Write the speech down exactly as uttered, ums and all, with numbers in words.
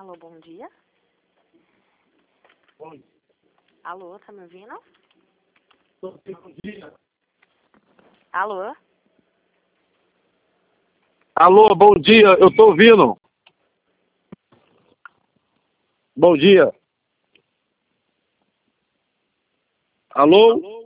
Alô, bom dia. Bom, Alô, tá me ouvindo? bom dia. Alô? Alô, bom dia, eu tô ouvindo. Bom dia. Alô?